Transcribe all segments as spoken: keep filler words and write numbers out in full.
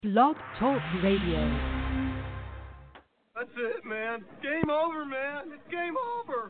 Blog Talk Radio. That's it, man. Game over, man. It's game over.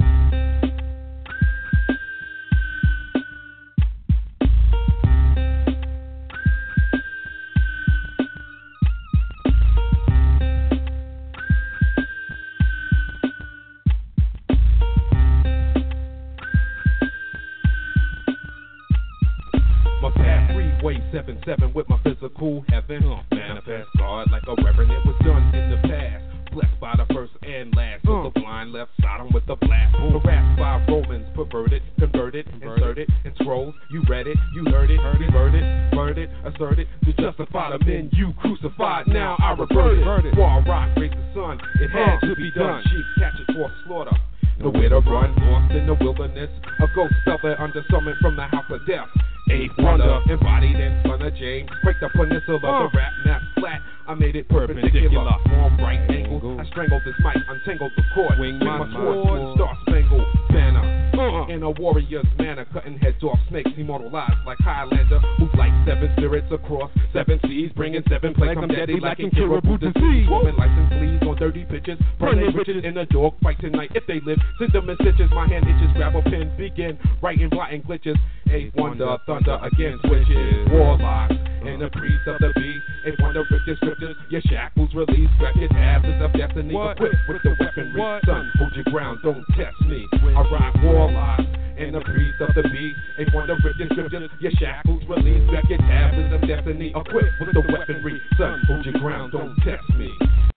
My path freeway seven seven with my physical heaven. Manifest God like a reverend. It was done in the past. Blessed by the first and last. To the blind left Sodom with the blast. Harassed by Romans, perverted, converted, inserted, and scrolls. You read it, you heard it, reverted, burned it, asserted to justify the men you crucified. Now I reverted. War rock, raise the sun. It had to be done. Sheep catch it for slaughter. Nowhere to run, lost in the wilderness. A ghost feather under summon from the house of death. Eighth wonder, embodied in son of James. Break the peninsula, uh. the rap map flat. I made it perpendicular. Form right angle. I strangled this mic, untangled the cord. Wing my, my sword, star spangled banner. Uh-uh. In a warrior's manner, cutting heads off snakes, immortalized like Highlander. Move like seven spirits across seven seas, bringing seven plagues. I'm deadly like in Kiribu disease. Woman license fleas on dirty bitches, burning witches in a dog fight tonight. If they live, send them in stitches. My hand itches, grab a pen, begin writing, blotting glitches. Eighth wonder, thunder against witches, warlocks, and the priest of the beast. Eighth wonder, rip the scriptures, your shackles release, grab your tablets of destiny, what? Equipped with the weaponry. What? Son, hold your ground, don't test me. I rock warlocks and the priest of the beast. Eighth wonder, rip the scriptures, your shackles release, grab your tablets of destiny, equipped with the weaponry. Son, hold your ground, don't test me.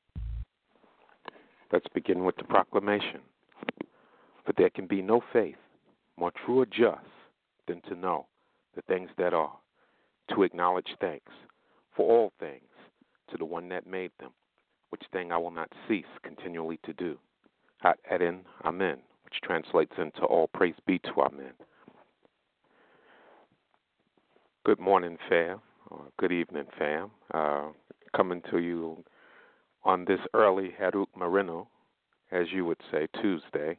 Let's begin with the proclamation. For there can be no faith more true or just than to know the things that are, to acknowledge thanks for all things to the one that made them, which thing I will not cease continually to do. Hat Eden, Amen, which translates into all praise be to Amen. Good morning, fam, or good evening, fam. Uh, coming to you on this early Haruk Marino, as you would say, Tuesday.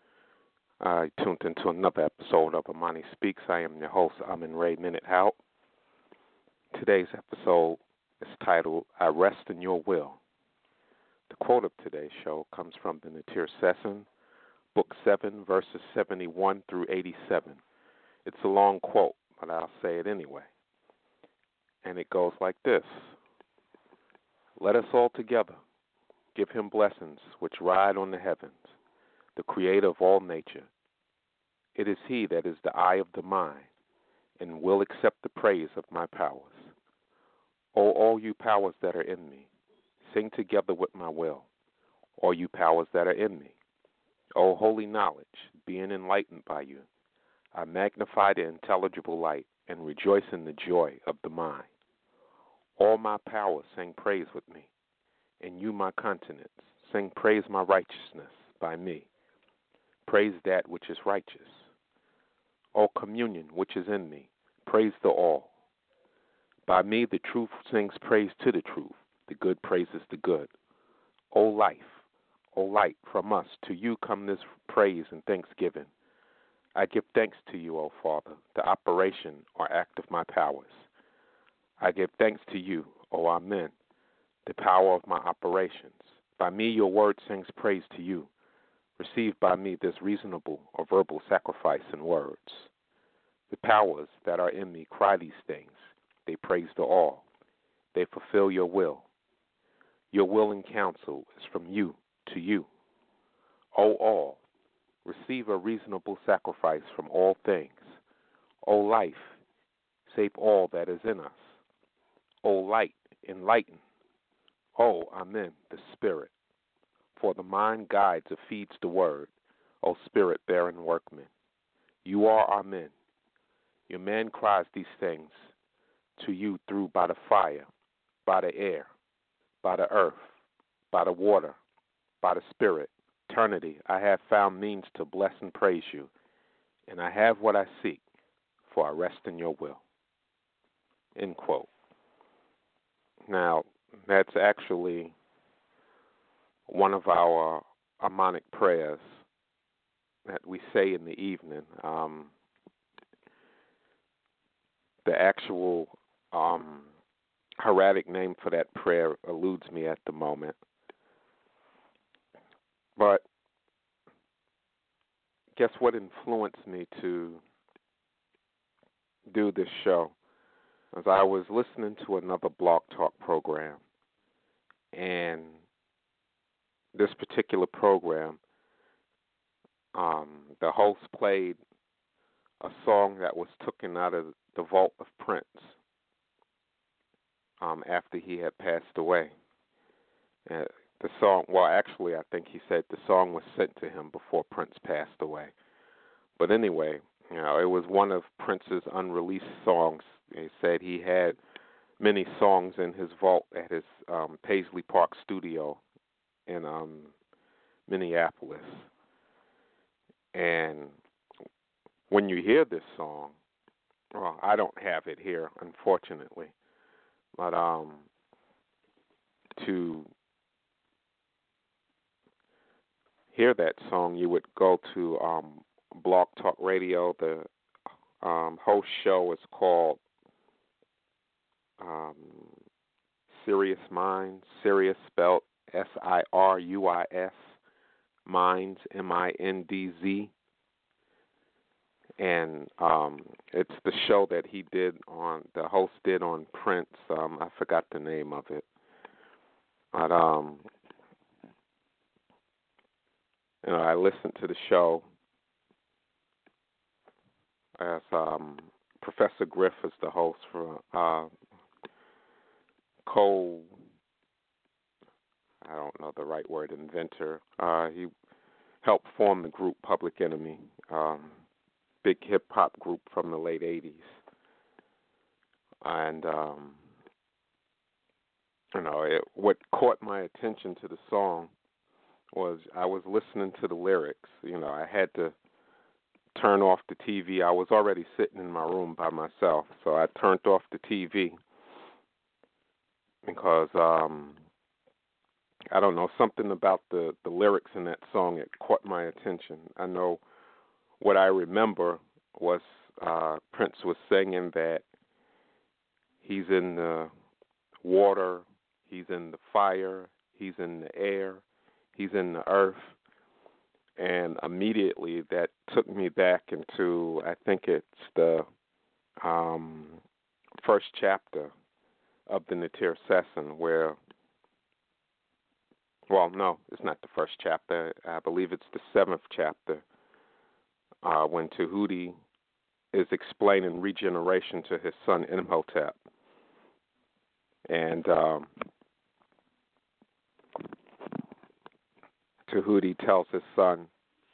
I tuned into another episode of Amani Speaks. I am your host, Amin Ray Minute Hout. Today's episode is titled, I Rest in Your Will. The quote of today's show comes from the Natir Session, Book seven, verses seventy-one through eighty-seven. It's a long quote, but I'll say it anyway. And it goes like this. Let us all together give him blessings which ride on the heavens, the creator of all nature. It is he that is the eye of the mind, and will accept the praise of my powers. O all you powers that are in me, sing together with my will. All you powers that are in me, O holy knowledge, being enlightened by you, I magnify the intelligible light, and rejoice in the joy of the mind. All my powers sing praise with me, and you my countenance, sing praise my righteousness by me. Praise that which is righteous. O communion which is in me, praise the all. By me the truth sings praise to the truth, the good praises the good. O life, O light, from us to you come this praise and thanksgiving. I give thanks to you, O Father, the operation or act of my powers. I give thanks to you, O Amen, the power of my operations. By me your word sings praise to you. Receive by me this reasonable or verbal sacrifice in words. The powers that are in me cry these things. They praise the all. They fulfill your will. Your will and counsel is from you to you. O all, receive a reasonable sacrifice from all things. O life, save all that is in us. O light, enlighten. O Amen, the Spirit. For the mind guides or feeds the word, O spirit-bearing workman. You are Amen. Your man cries these things to you through by the fire, by the air, by the earth, by the water, by the spirit. Eternity, I have found means to bless and praise you, and I have what I seek, for I rest in your will. End quote. Now, that's actually one of our harmonic prayers that we say in the evening. Um, the actual um, hieratic name for that prayer eludes me at the moment. But guess what influenced me to do this show? As I was listening to another Blog Talk program, and this particular program, um, the host played a song that was taken out of the vault of Prince um, after he had passed away. Uh, the song, well, actually, I think he said the song was sent to him before Prince passed away. But anyway, you know, it was one of Prince's unreleased songs. He said he had many songs in his vault at his um, Paisley Park studio in um, Minneapolis. And when you hear this song, well, I don't have it here, unfortunately, but um, to hear that song, you would go to um, Blog Talk Radio. The um, host show is called um, Sirius Minds, Sirius spelled S I R U I S, Minds, M I N D Z. And um, it's the show that he did on, the host did on Prince. Um, I forgot the name of it. But, um, you know, I listened to the show as um, Professor Griff is the host for uh, co, I don't know the right word, inventor. Uh, he helped form the group Public Enemy. Um, big hip-hop group from the late eighties. And, um, you know, it, what caught my attention to the song was I was listening to the lyrics. You know, I had to turn off the T V. I was already sitting in my room by myself, so I turned off the T V because, um, I don't know, something about the, the lyrics in that song, it caught my attention. I know what I remember was uh, Prince was singing that he's in the water, he's in the fire, he's in the air, he's in the earth. And immediately that took me back into, I think it's the um, first chapter of the Natir Session where, well, no, it's not the first chapter. I believe it's the seventh chapter. Uh, when Tahuti is explaining regeneration to his son Imhotep. And um, Tahuti tells his son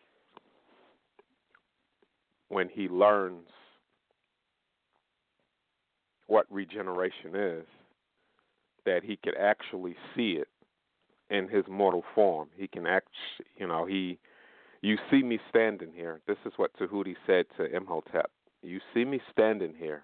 when he learns what regeneration is, that he could actually see it in his mortal form. He can act, you know, he... You see me standing here. This is what Tahuti said to Imhotep. You see me standing here,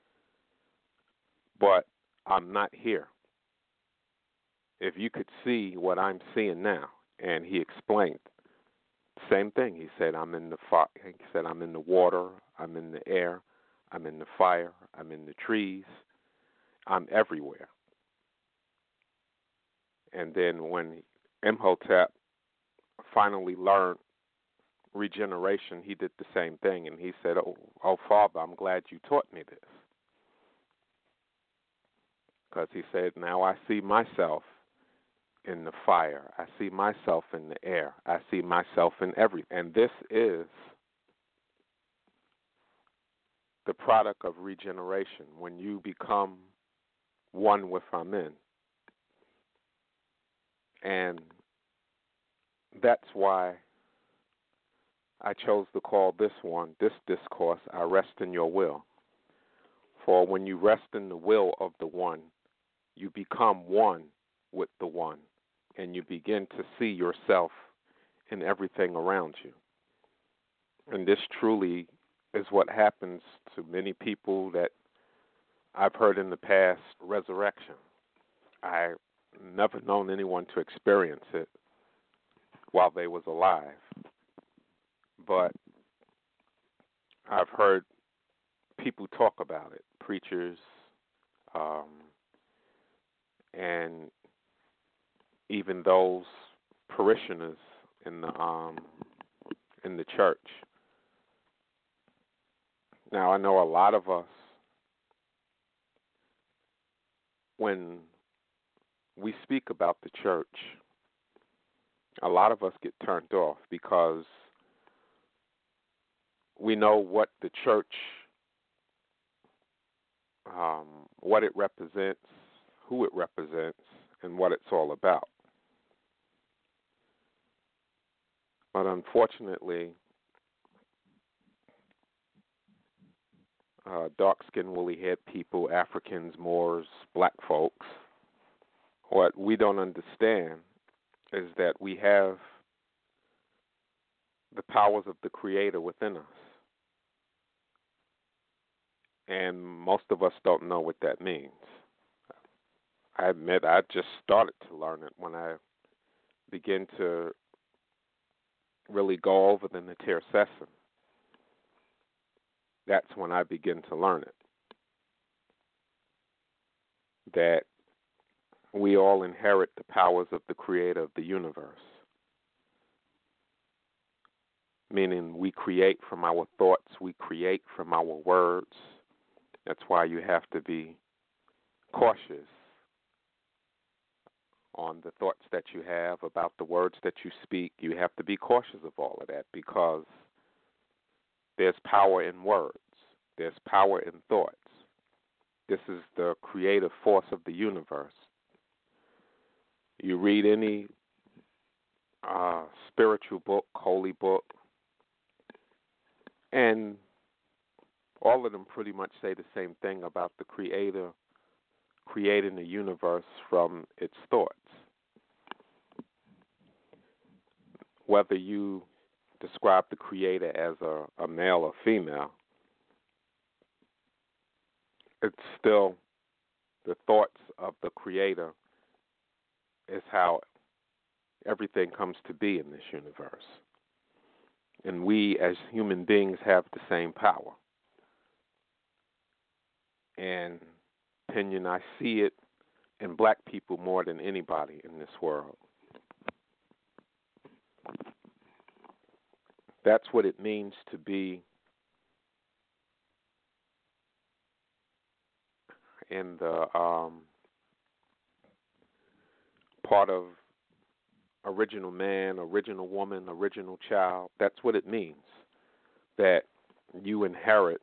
but I'm not here. If you could see what I'm seeing now, and he explained, same thing. He said, I'm in the fi- He said, I'm in the water. I'm in the air. I'm in the fire. I'm in the trees. I'm everywhere. And then when Imhotep finally learned regeneration, he did the same thing, and he said, oh, oh, Father, I'm glad you taught me this. Because he said, now I see myself in the fire. I see myself in the air. I see myself in everything. And this is the product of regeneration, when you become one with Amen. And that's why I chose to call this one, this discourse, I Rest in Your Will. For when you rest in the will of the one, you become one with the one, and you begin to see yourself in everything around you. And this truly is what happens to many people that I've heard in the past, resurrection. I've never known anyone to experience it while they was alive. But I've heard people talk about it, preachers, um, and even those parishioners in the um, in the church. Now, I know a lot of us, when we speak about the church, a lot of us get turned off because we know what the church, um, what it represents, who it represents, and what it's all about. But unfortunately, uh, dark-skinned, woolly-haired people, Africans, Moors, black folks, what we don't understand is that we have the powers of the Creator within us. And most of us don't know what that means. I admit I just started to learn it when I began to really go over the Neter Session. That's when I begin to learn it. That we all inherit the powers of the Creator of the universe. Meaning we create from our thoughts, we create from our words. That's why you have to be cautious on the thoughts that you have, about the words that you speak. You have to be cautious of all of that because there's power in words. There's power in thoughts. This is the creative force of the universe. You read any uh, spiritual book, holy book, and all of them pretty much say the same thing about the Creator creating the universe from its thoughts. Whether you describe the Creator as a, a male or female, it's still the thoughts of the Creator is how everything comes to be in this universe. And we as human beings have the same power. And opinion, I see it in black people more than anybody in this world. That's what it means to be in the um, part of original man, original woman, original child. That's what it means, that you inherit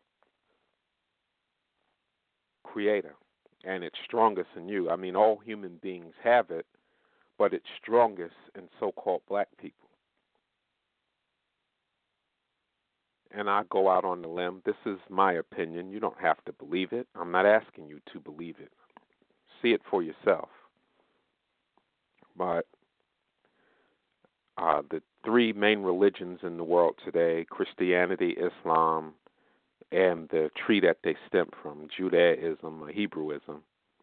Creator, and it's strongest in you. I mean, all human beings have it, but it's strongest in so-called black people. And I go out on the limb. This is my opinion. You don't have to believe it. I'm not asking you to believe it. See it for yourself. But uh, the three main religions in the world today, Christianity, Islam, and the tree that they stem from, Judaism or Hebrewism,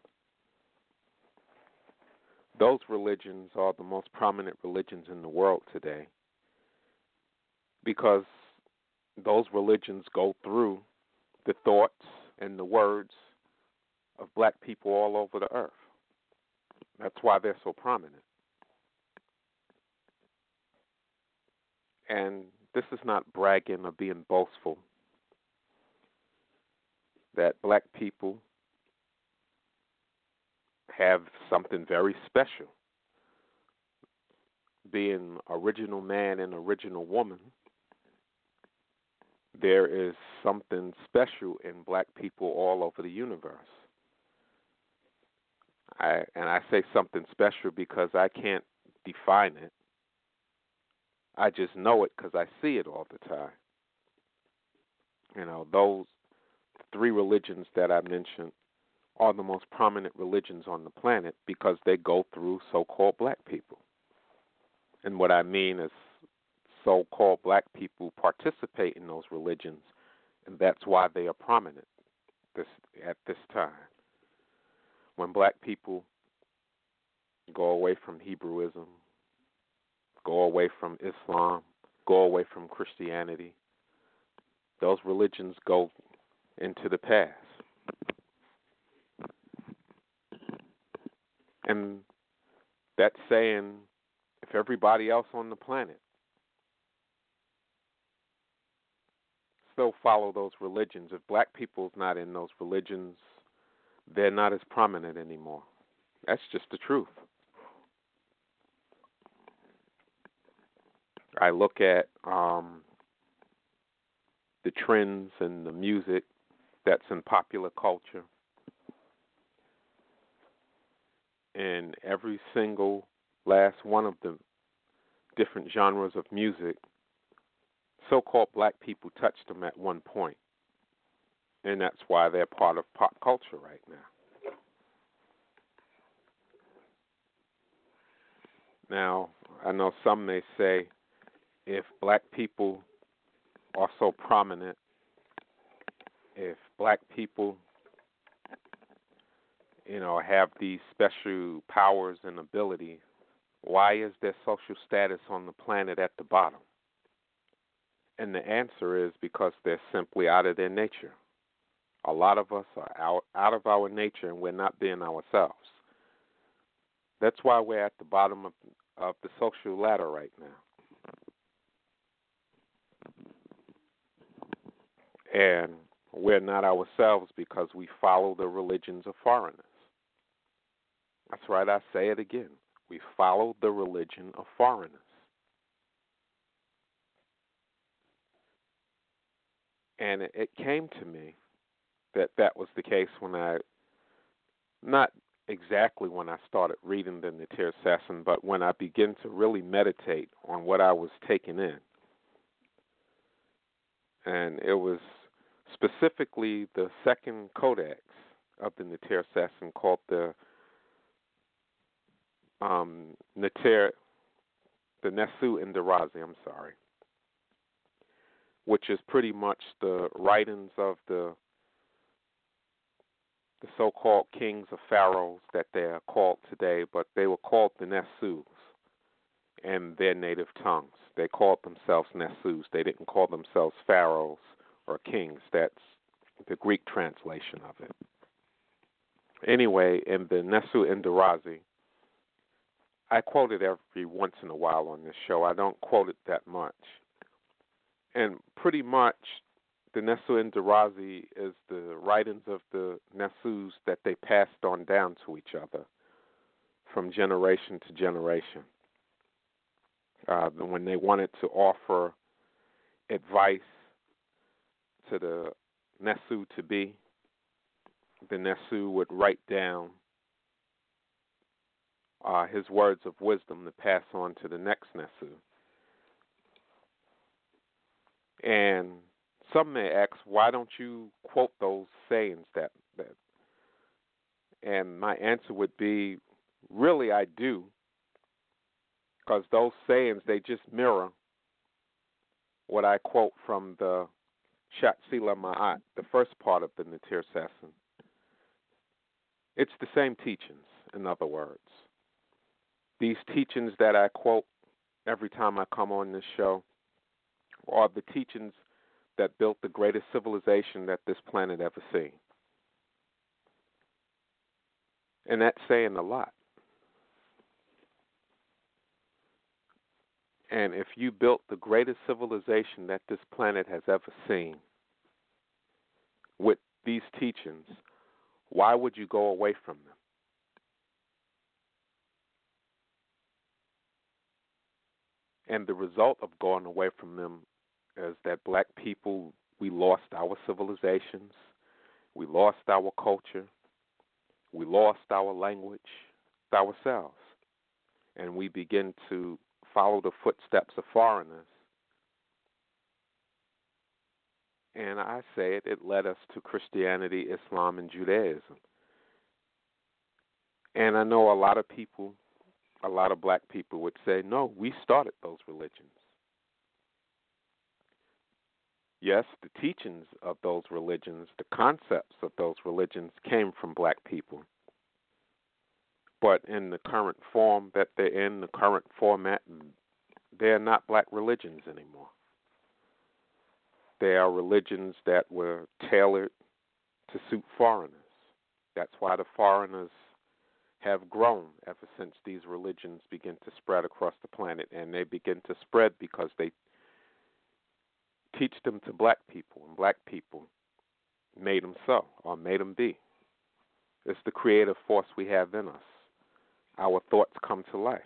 those religions are the most prominent religions in the world today because those religions go through the thoughts and the words of black people all over the earth. That's why they're so prominent. And this is not bragging or being boastful, that black people have something very special. Being original man and original woman, there is something special in black people all over the universe. I, and I say something special because I can't define it. I just know it because I see it all the time. You know, those three religions that I mentioned are the most prominent religions on the planet because they go through so-called black people. And what I mean is so-called black people participate in those religions, and that's why they are prominent this, at this time. When black people go away from Hebrewism, go away from Islam, go away from Christianity, those religions go into the past. And that's saying if everybody else on the planet still follow those religions, if black people's not in those religions, they're not as prominent anymore. That's just the truth. I look at um, the trends and the music that's in popular culture, and every single last one of the different genres of music, so-called black people touched them at one point, and that's why they're part of pop culture right now. Now, I know some may say, if black people are so prominent, if black people, you know, have these special powers and abilities, why is their social status on the planet at the bottom? And the answer is because they're simply out of their nature. A lot of us are out, out of our nature, and we're not being ourselves. That's why we're at the bottom of, of the social ladder right now. And we're not ourselves because we follow the religions of foreigners. That's right, I say it again. We follow the religion of foreigners. And it, it came to me that that was the case when I, not exactly when I started reading the Natir Sasson, but when I began to really meditate on what I was taking in. And it was specifically the second codex of the Natir Sasson called the um, Natir, the Nesu Indarazi, I'm sorry, which is pretty much the writings of the the so-called kings of pharaohs that they are called today, but they were called the Nesus in their native tongues. They called themselves Nesus. They didn't call themselves pharaohs or kings. That's the Greek translation of it. Anyway, in the Nesu Indarazi, I quote it every once in a while on this show. I don't quote it that much. And pretty much the Nesu Indarazi is the writings of the Nesus that they passed on down to each other from generation to generation. Uh, when they wanted to offer advice to the Nesu to be, the Nesu would write down uh, his words of wisdom to pass on to the next Nesu. And some may ask, why don't you quote those sayings that, that? And my answer would be, really I do, because those sayings, they just mirror what I quote from the Shatsila Ma'at, the first part of the Natir Sasson. It's the same teachings, in other words. These teachings that I quote every time I come on this show are the teachings that built the greatest civilization that this planet ever seen. And that's saying a lot. And if you built the greatest civilization that this planet has ever seen with these teachings, why would you go away from them? And the result of going away from them is that black people, we lost our civilizations, we lost our culture, we lost our language, ourselves, and we begin to follow the footsteps of foreigners. And I say it, it led us to Christianity, Islam, and Judaism. And I know a lot of people, a lot of black people would say, no, we started those religions. Yes, the teachings of those religions, the concepts of those religions came from black people. But in the current form that they're in, the current format, they're not black religions anymore. They are religions that were tailored to suit foreigners. That's why the foreigners have grown ever since these religions begin to spread across the planet, and they begin to spread because they teach them to black people, and black people made them so, or made them be. It's the creative force we have in us. Our thoughts come to life.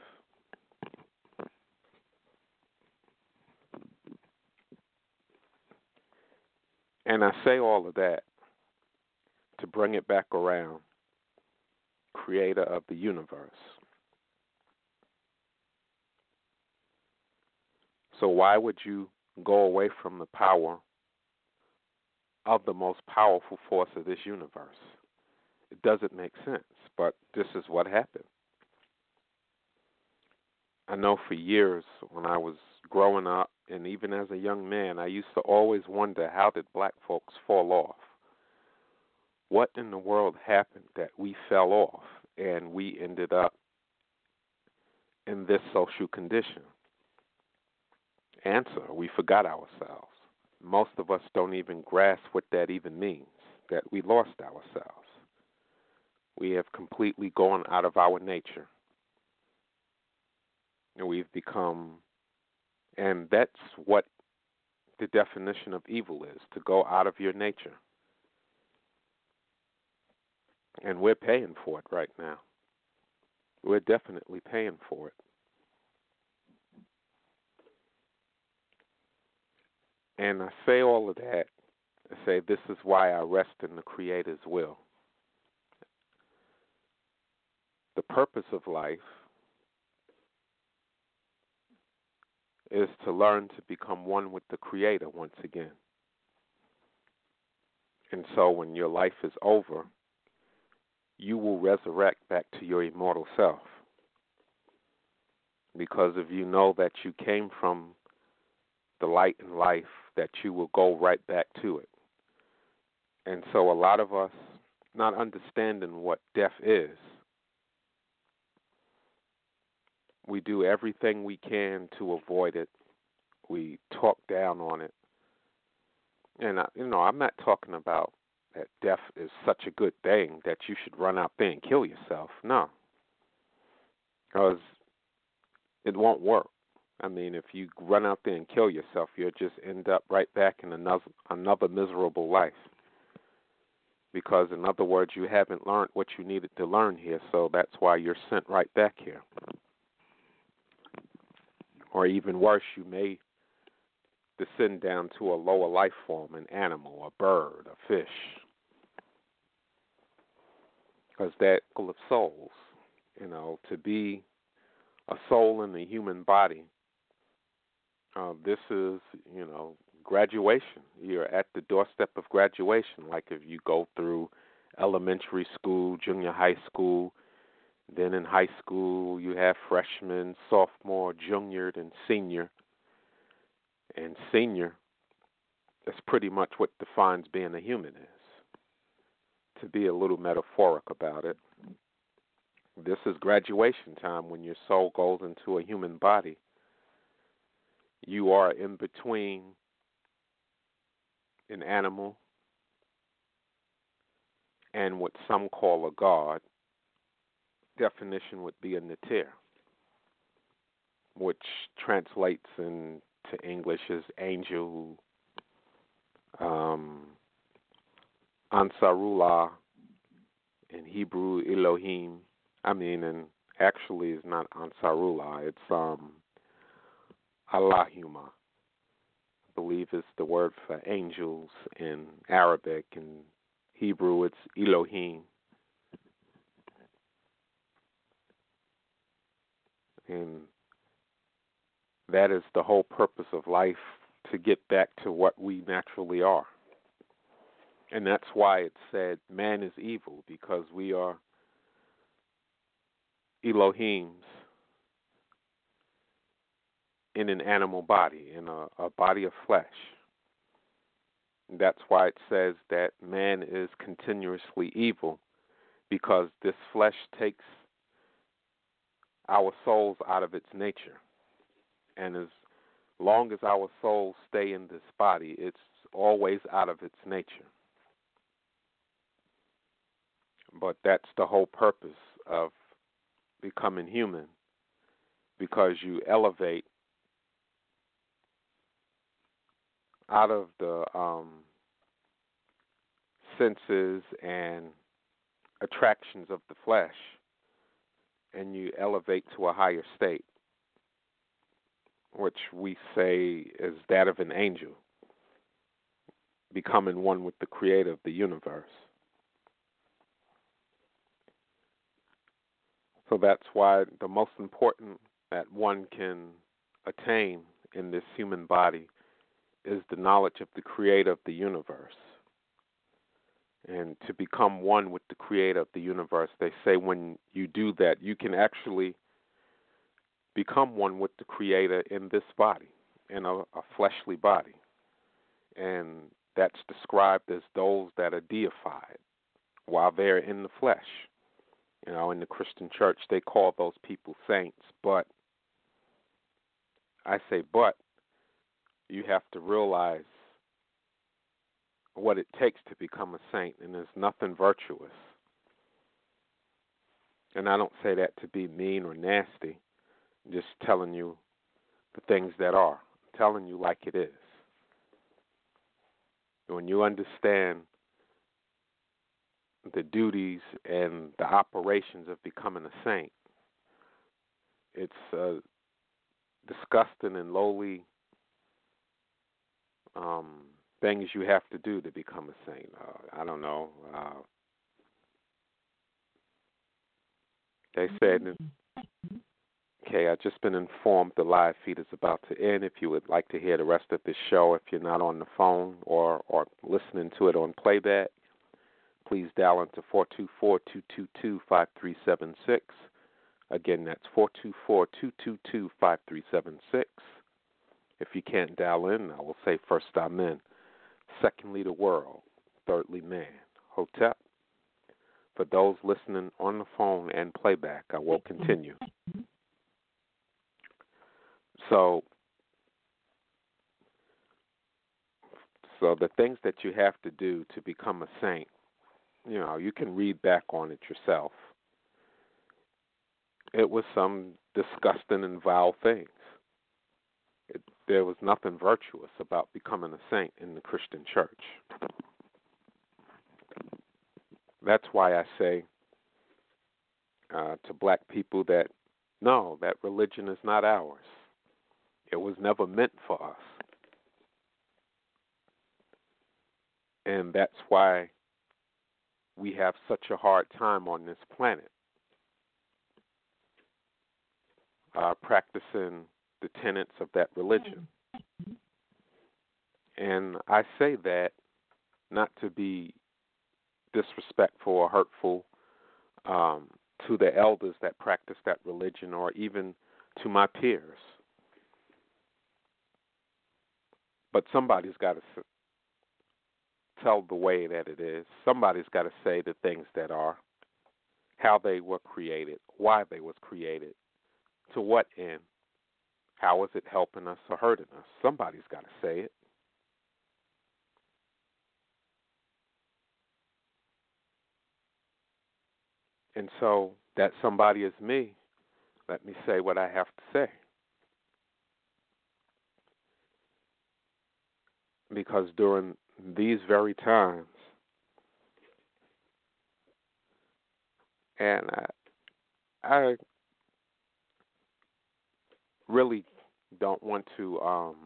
And I say all of that to bring it back around, creator of the universe. So why would you go away from the power of the most powerful force of this universe? It doesn't make sense, but this is what happened. I know for years when I was growing up, and even as a young man, I used to always wonder, how did black folks fall off? What in the world happened that we fell off and we ended up in this social condition? Answer, we forgot ourselves. Most of us don't even grasp what that even means, that we lost ourselves. We have completely gone out of our nature. And we've become, and that's what the definition of evil is, to go out of your nature. And we're paying for it right now. We're definitely paying for it. And I say all of that, I say this is why I rest in the Creator's will. The purpose of life is to learn to become one with the Creator once again. And so when your life is over, you will resurrect back to your immortal self. Because if you know that you came from the light and life, that you will go right back to it. And so a lot of us, not understanding what death is, we do everything we can to avoid it. We talk down on it. And, I, you know, I'm not talking about that death is such a good thing that you should run out there and kill yourself. No. Because it won't work. I mean, if you run out there and kill yourself, you'll just end up right back in another, another miserable life. Because, in other words, you haven't learned what you needed to learn here, so that's why you're sent right back here. Or even worse, you may descend down to a lower life form, an animal, a bird, a fish. Because that full of souls, you know, to be a soul in the human body, uh, this is, you know, graduation. You're at the doorstep of graduation, like if you go through elementary school, junior high school. Then in high school, you have freshman, sophomore, junior, and senior. And senior, that's pretty much what defines being a human is. To be a little metaphoric about it, this is graduation time when your soul goes into a human body. You are in between an animal and what some call a god. Definition would be a natir, which translates into English as angel, um, Ansarullah, in Hebrew, Elohim. I mean, and actually it's not Ansarullah, it's um, Allahumma. I believe it's the word for angels in Arabic. In Hebrew, it's Elohim. And that is the whole purpose of life, to get back to what we naturally are. And that's why it said man is evil, because we are Elohims in an animal body, in a, a body of flesh. And that's why it says that man is continuously evil, because this flesh takes our souls out of its nature. And as long as our souls stay in this body, it's always out of its nature. But that's the whole purpose of becoming human because you elevate out of the um, senses and attractions of the flesh, and you elevate to a higher state, which we say is that of an angel, becoming one with the creator of the universe. So that's why the most important that one can attain in this human body is the knowledge of the creator of the universe. And to become one with the creator of the universe, they say when you do that, you can actually become one with the creator in this body, in a, a fleshly body. And that's described as those that are deified while they're in the flesh. You know, in the Christian church, they call those people saints. But I say, but you have to realize what it takes to become a saint, and there's nothing virtuous. And I don't say that to be mean or nasty. I'm just telling you the things that are. I'm telling you like it is. When you understand the duties and the operations of becoming a saint, it's uh, disgusting and lowly um, things you have to do to become a saint. Uh, I don't know. Uh, they said, okay, I've just been informed the live feed is about to end. If you would like to hear the rest of the show, if you're not on the phone or, or listening to it on playback, please dial into four two four, two two two, five three seven six. Again, that's four two four, two two two, five three seven six. If you can't dial in, I will say first I'm in. Secondly, the world. Thirdly, man. Hotep. For those listening on the phone and playback, I will continue. So, so the things that you have to do to become a saint, you know, you can read back on it yourself. It was some disgusting and vile things. It, there was nothing virtuous about becoming a saint in the Christian church. That's why I say uh, to black people that, no, that religion is not ours. It was never meant for us. And that's why we have such a hard time on this planet uh, practicing the tenets of that religion. And I say that not to be disrespectful or hurtful um, to the elders that practice that religion or even to my peers. But somebody's got to tell the way that it is. Somebody's got to say the things that are, how they were created, why they was created, to what end, how is it helping us or hurting us. Somebody's got to say it. And so that somebody is me. Let me say what I have to say. Because during these very times, and I, I really don't want to um,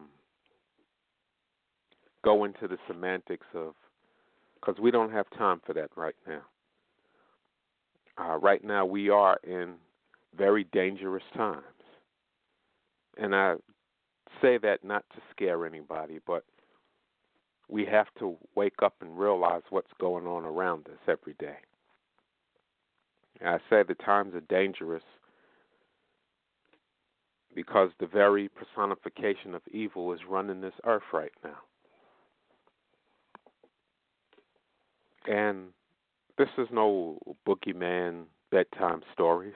go into the semantics of, because we don't have time for that right now. Uh, right now we are in very dangerous times. And I say that not to scare anybody, but we have to wake up and realize what's going on around us every day. And I say the times are dangerous because the very personification of evil is running this earth right now. And this is no boogeyman bedtime stories.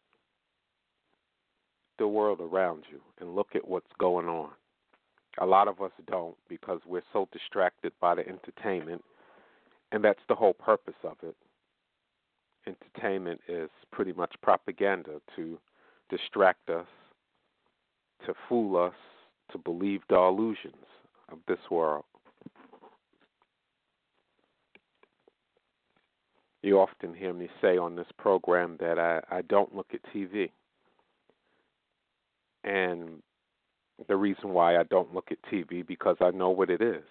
The world around you and look at what's going on. A lot of us don't because we're so distracted by the entertainment, and that's the whole purpose of it. entertainment is pretty much propaganda to distract us, to fool us, to believe the illusions of this world. You often hear me say on this program that I, I don't look at T V. And the reason why I don't look at T V, because I know what it is.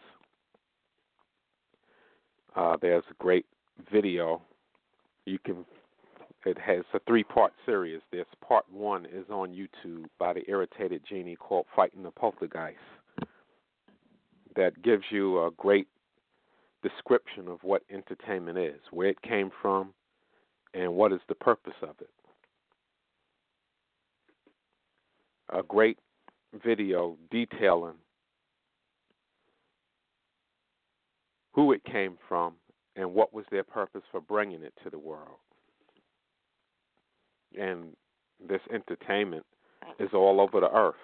Uh, there's a great video. You can. It has a three-part series. There's part one is on YouTube by the Irritated Genie called "Fighting the Poltergeist." That gives you a great description of what entertainment is, where it came from, and what is the purpose of it. A great video detailing who it came from and what was their purpose for bringing it to the world. And this entertainment is all over the earth.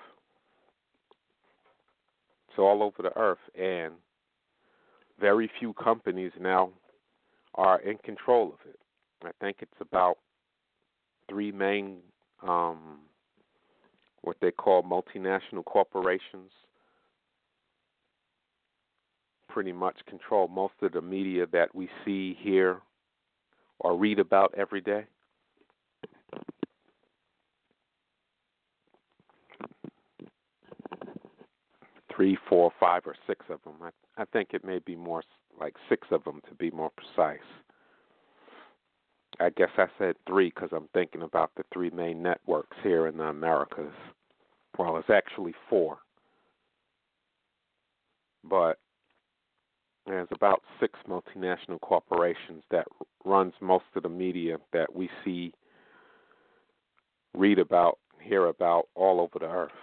It's all over the earth, and very few companies now are in control of it. I think it's about three main, um, what they call multinational corporations, pretty much control most of the media that we see, hear, or read about every day. Three, four, five, or six of them. I, I think it may be more like six of them to be more precise. I guess I said three because I'm thinking about the three main networks here in the Americas. Well, it's actually four. But there's about six multinational corporations that runs most of the media that we see, read about, hear about all over the earth.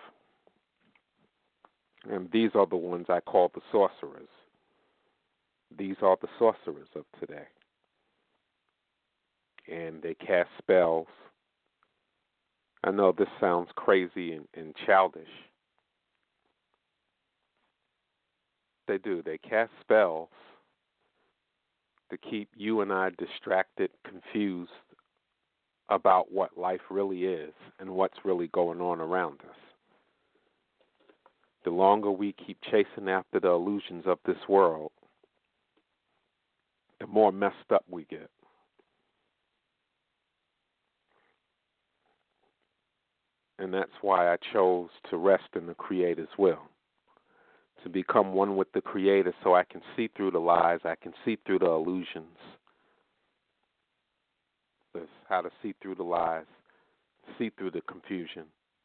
And these are the ones I call the sorcerers. These are the sorcerers of today. And they cast spells. I know this sounds crazy and, and childish. They do. They cast spells to keep you and I distracted, confused about what life really is and what's really going on around us. The longer we keep chasing after the illusions of this world, the more messed up we get. And that's why I chose to rest in the Creator's will, to become one with the Creator so I can see through the lies, I can see through the illusions. That's how to see through the lies, see through the confusion,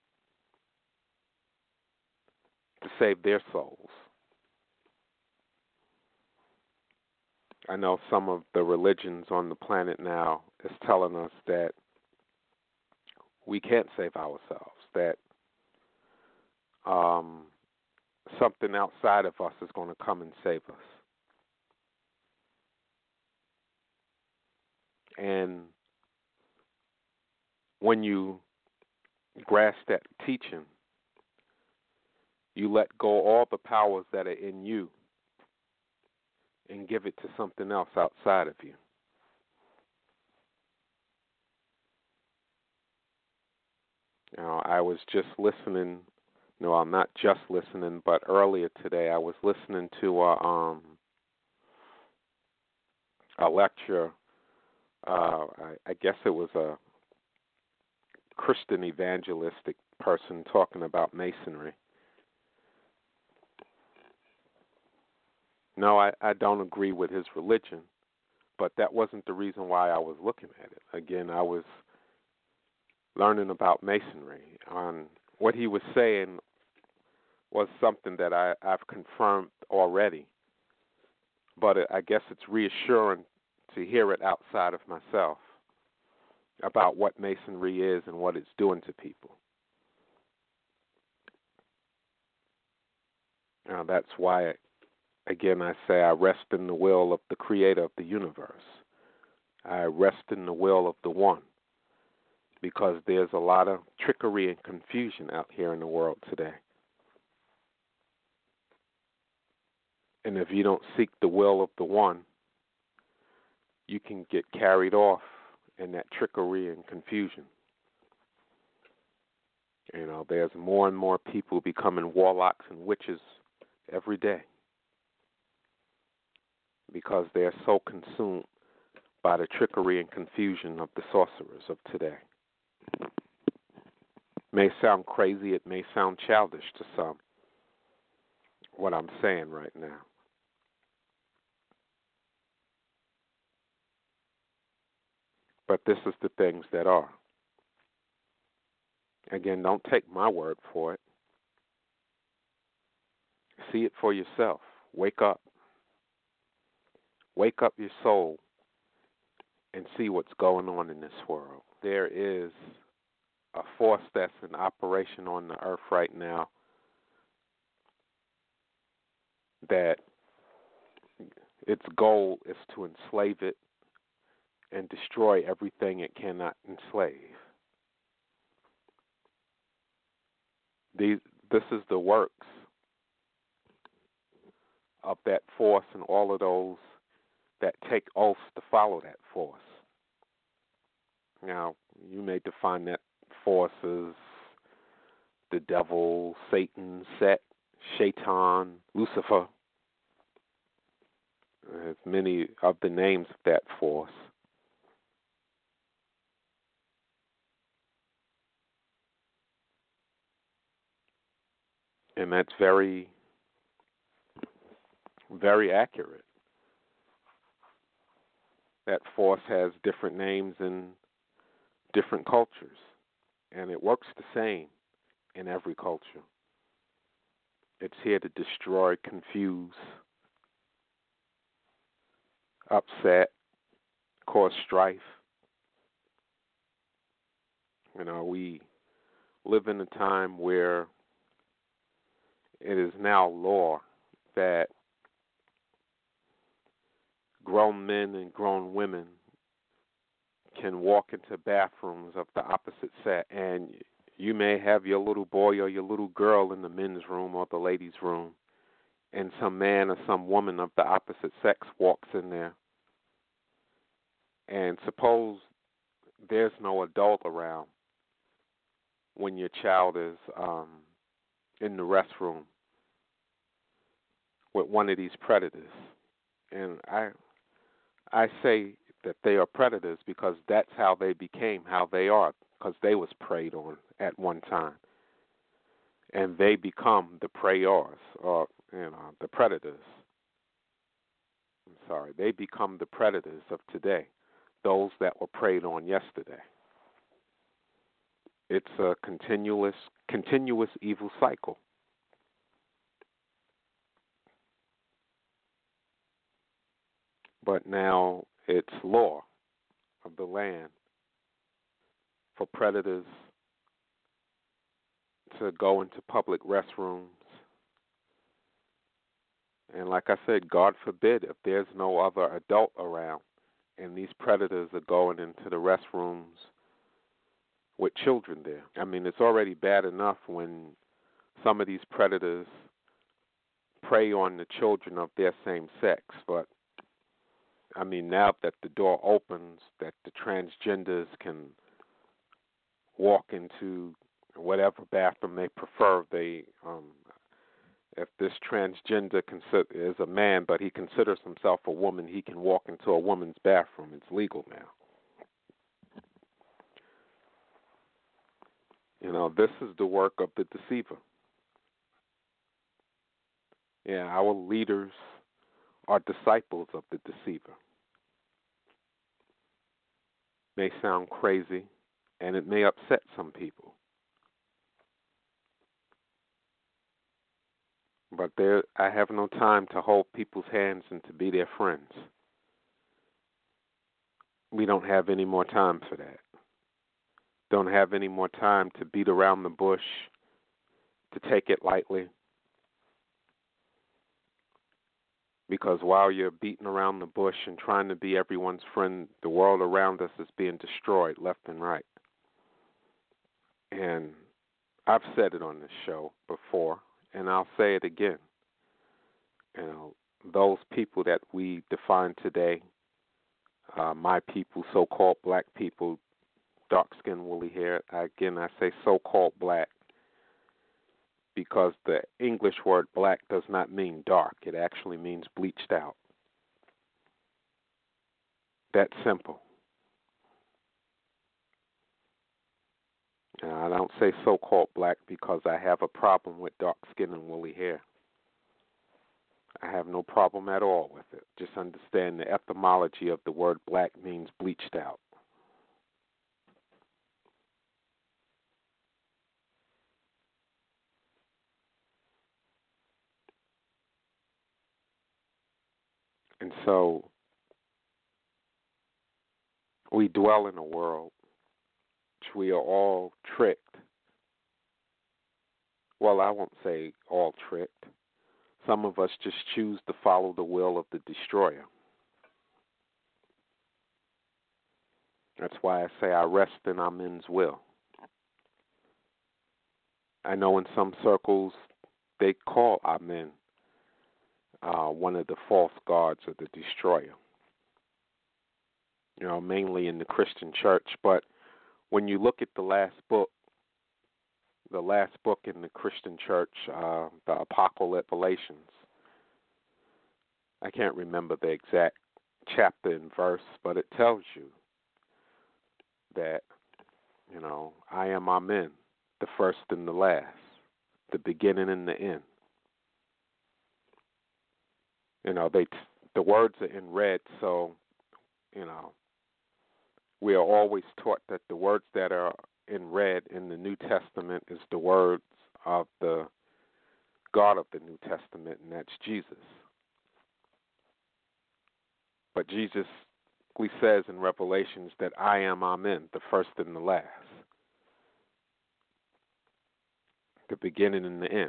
to save their souls. I know some of the religions on the planet now is telling us that we can't save ourselves, that um, something outside of us is going to come and save us. And when you grasp that teaching, you let go all the powers that are in you and give it to something else outside of you. You know, I was just listening, no, I'm not just listening, but earlier today I was listening to a, um, a lecture, uh, I, I guess it was a Christian evangelistic person talking about Masonry. No, I, I don't agree with his religion, but that wasn't the reason why I was looking at it. Again, I was learning about Masonry. On what he was saying was something that I, I've confirmed already, but it, I guess it's reassuring to hear it outside of myself about what Masonry is and what it's doing to people. Now, that's why, again, I say I rest in the will of the Creator of the universe. I rest in the will of the One, because there's a lot of trickery and confusion out here in the world today. And if you don't seek the will of the One, you can get carried off and that trickery and confusion. You know, there's more and more people becoming warlocks and witches every day because they're so consumed by the trickery and confusion of the sorcerers of today. It may sound crazy, it may sound childish to some, what I'm saying right now. But this is the things that are. Again, don't take my word for it. See it for yourself. Wake up. Wake up your soul and see what's going on in this world. There is a force that's in operation on the earth right now that its goal is to enslave it and destroy everything it cannot enslave. These, this is the works of that force and all of those that take oaths to follow that force. Now, you may define that force as the devil, Satan, Set, Shaitan, Lucifer. There's many of the names of that force. And that's very, very accurate. That force has different names in different cultures, and it works the same in every culture. It's here to destroy, confuse, upset, cause strife. You know, we live in a time where it is now law that grown men and grown women can walk into bathrooms of the opposite sex, and you may have your little boy or your little girl in the men's room or the ladies' room, and some man or some woman of the opposite sex walks in there. And suppose there's no adult around when your child is um, in the restroom with one of these predators. And I I say that they are predators because that's how they became how they are, because they was preyed on at one time. And they become the preyers, or, you know, the predators. I'm sorry, they become the predators of today, those that were preyed on yesterday. It's a continuous, continuous evil cycle. But now it's law of the land for predators to go into public restrooms. And like I said, God forbid if there's no other adult around and these predators are going into the restrooms with children there. I mean, it's already bad enough when some of these predators prey on the children of their same sex, but I mean, now that the door opens, that the transgenders can walk into whatever bathroom they prefer. They, um, if this transgender consi- is a man, but he considers himself a woman, he can walk into a woman's bathroom. It's legal now. You know, this is the work of the deceiver. Yeah, our leaders are disciples of the deceiver. May sound crazy, and it may upset some people. But there, I have no time to hold people's hands and to be their friends. We don't have any more time for that. Don't have any more time to beat around the bush, to take it lightly. Because while you're beating around the bush and trying to be everyone's friend, the world around us is being destroyed left and right. And I've said it on this show before, and I'll say it again. You know, those people that we define today uh, my people, so-called black people, dark-skinned, woolly hair. Again, I say so-called black because the English word black does not mean dark. It actually means bleached out. That simple. And I don't say so-called black because I have a problem with dark skin and woolly hair. I have no problem at all with it. Just understand the etymology of the word black means bleached out. And so we dwell in a world which we are all tricked. Well, I won't say all tricked. Some of us just choose to follow the will of the destroyer. That's why I say I rest in Amen's will. I know in some circles they call Amen uh, one of the false gods of the destroyer. You know, mainly in the Christian church. But when you look at the last book, the last book in the Christian church, uh, the Apocalypse, I can't remember the exact chapter and verse, but it tells you that, you know, I am Amen, the first and the last, the beginning and the end. You know, they the words are in red, so, you know, we are always taught that the words that are in red in the New Testament is the words of the God of the New Testament, and that's Jesus. But Jesus says in Revelations that I am Amen, the first and the last, the beginning and the end.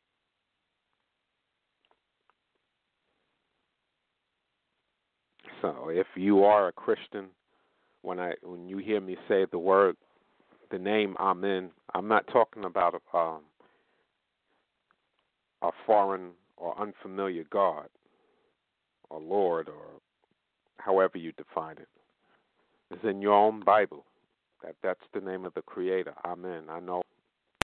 So if you are a Christian, when I when you hear me say the word, the name Amen, I'm not talking about a, um, a foreign or unfamiliar God or Lord or however you define it. It's in your own Bible. That that's the name of the Creator. Amen. I know